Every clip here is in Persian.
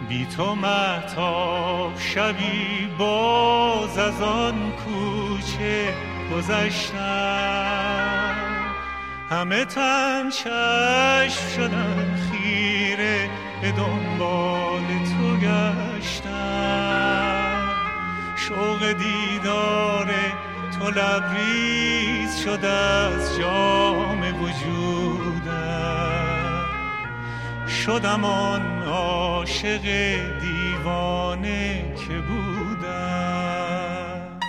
بی تو مهتاب شبی باز از آن کوچه گذشتم، همه تن چشم شدن خیره به دنبال تو گشتم، شوق دیدار تو لبریز شد از جام وجودم، شدم آن عاشق دیوانه که بودم.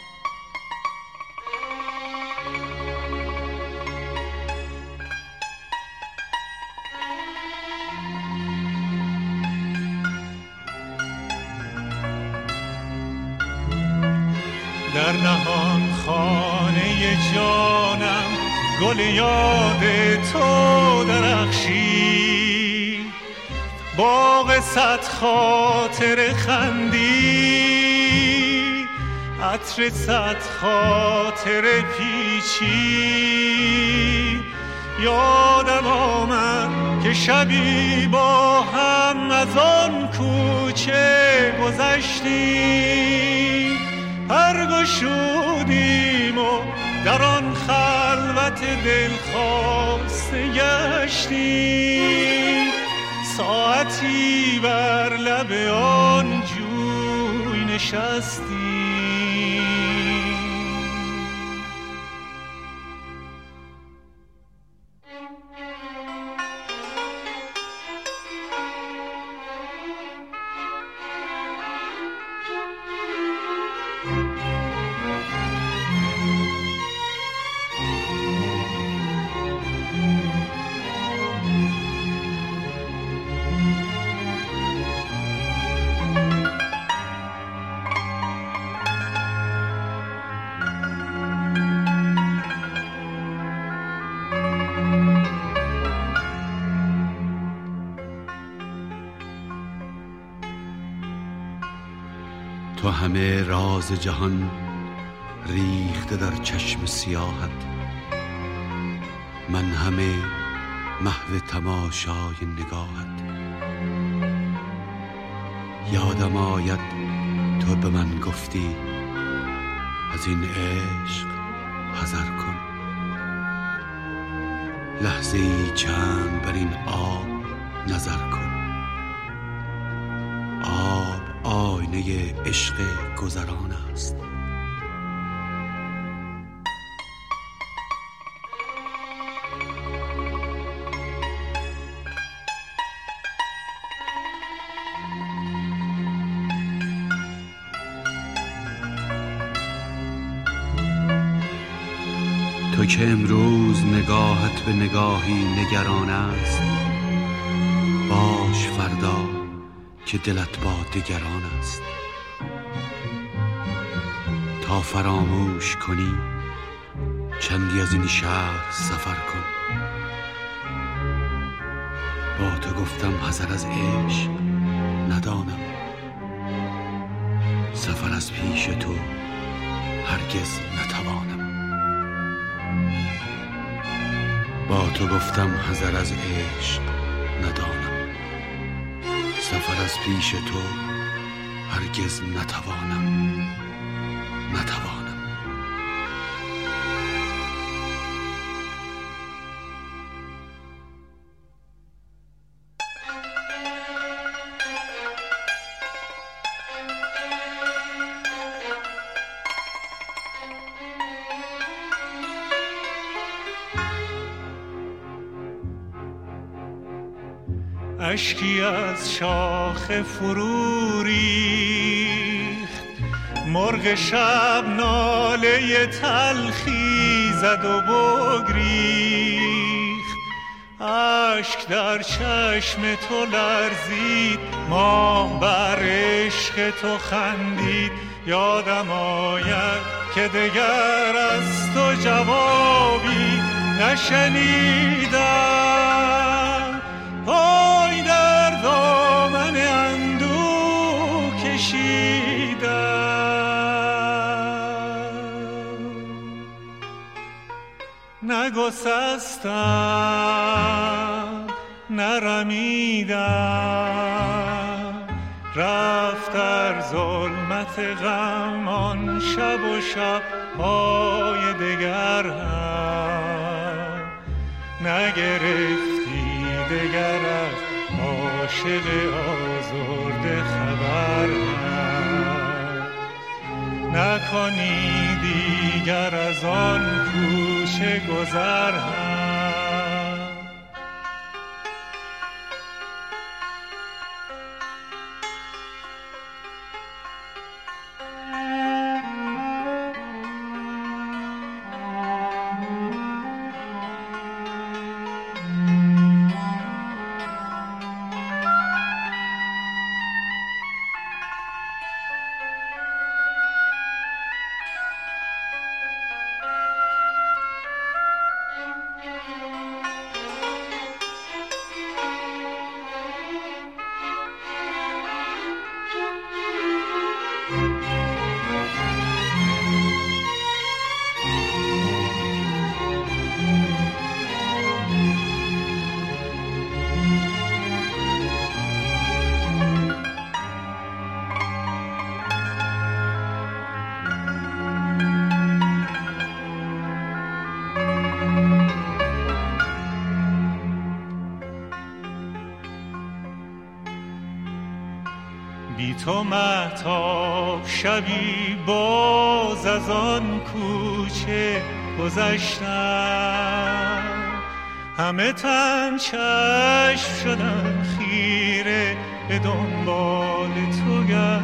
در نهان خانه جانم گل یاد تو درخشی، باغ صد خاطر خندی، عطر صد خاطر پیچی. یادم آمد که شبی با هم از آن کوچه گذشتیم، پرگشودیم و در آن خلوت دلخواسته گشتیم، ساعتی بر لب آن جوی نشستیم. تو همه راز جهان ریخته در چشم سیاهت، من همه محو تماشای نگاهت. یادم آید تو به من گفتی از این عشق حذر کن، لحظه ای چند بر این آب نظر کن. آب آینه عشق گذران است، تو که امروز نگاهت به نگاهی نگران است، باش فردا که دلت با دگران است. تا فراموش کنی چندی از این شهر سفر کن، با تو گفتم حذر از عشق ندانم، سفر از پیش تو هرگز نتوانم. با تو گفتم حذر از عشق ندانم، سفر از پیش تو هرگز نتوانم. اشکی از شاخ فرو ریخت، مرغ شب ناله تلخی زد و بگریخت. اشک در چشم تو لرزید، ماه بر عشق تو خندید. یادم آید که دگر از تو جوابی نشنیدم، پای در دامن اندوه کشیدم، نگسستم نرمیدم، رفت در ظلمت غم آن شب و شب‌های دگر هم نگرفتی دگر از عاشق آزرده خبر هم نکنی دیگر از آن کوچه گذر هم. بی تو مهتاب شبی باز از آن کوچه گذشتم، همه تن چشم شدم خیره به دنبال تو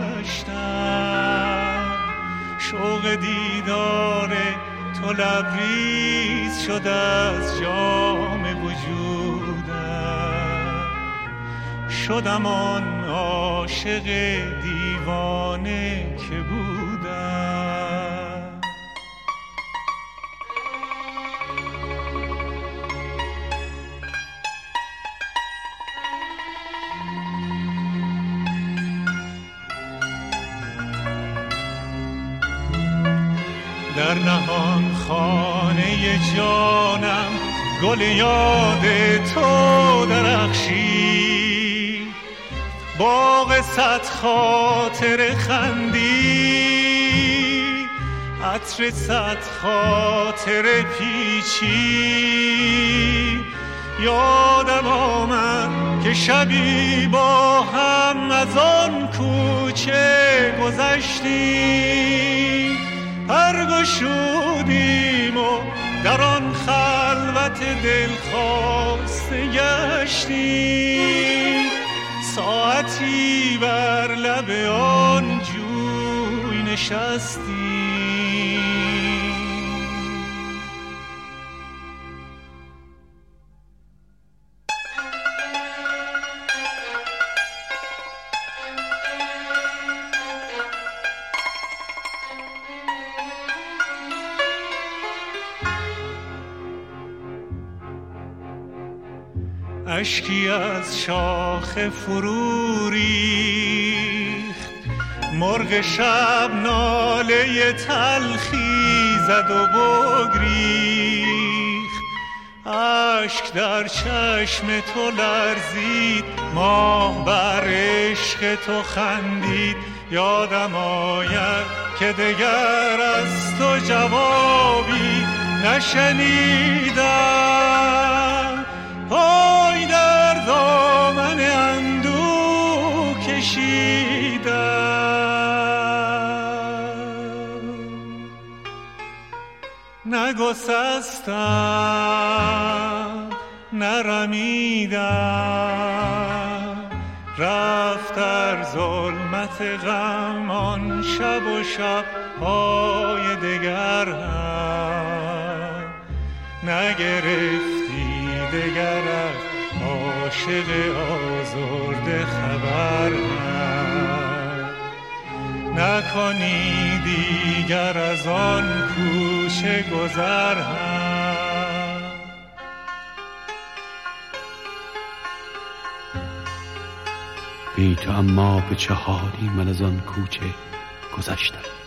گشتم. شوق دیدار تو لبریز شد از جام وجودم، شدم آن عاشق دیوانه که بودم. در نهان خانه جانم گل یاد تو درخشید، باغ صد خاطر خندید، عطر صد خاطر پیچید. یادم آمد که شبی با هم از آن کوچه گذشتیم، پرگشودیم و در آن خلوت دلخواسته گشتیم. ساعتی بر لب آن جوی نشستیم. اشکی از شاخ فرو ریخت، مرغ شب ناله تلخی زد و بگریخت. اشک در چشم تو لرزید، ماه بر عشق تو خندید. یادم آید که دگر از تو جوابی نشنیدم. پای در دامن اندوه کشیدم، نگسستم نرمیدم. رفت در ظلمت غم آن شب و شب‌های دگر هم نگرفتی دگر از عاشق آزرده خبر هم نکنی دیگر از آن کوچه گذر هم. بی تو اما به چه حالی من از آن کوچه گذشتم.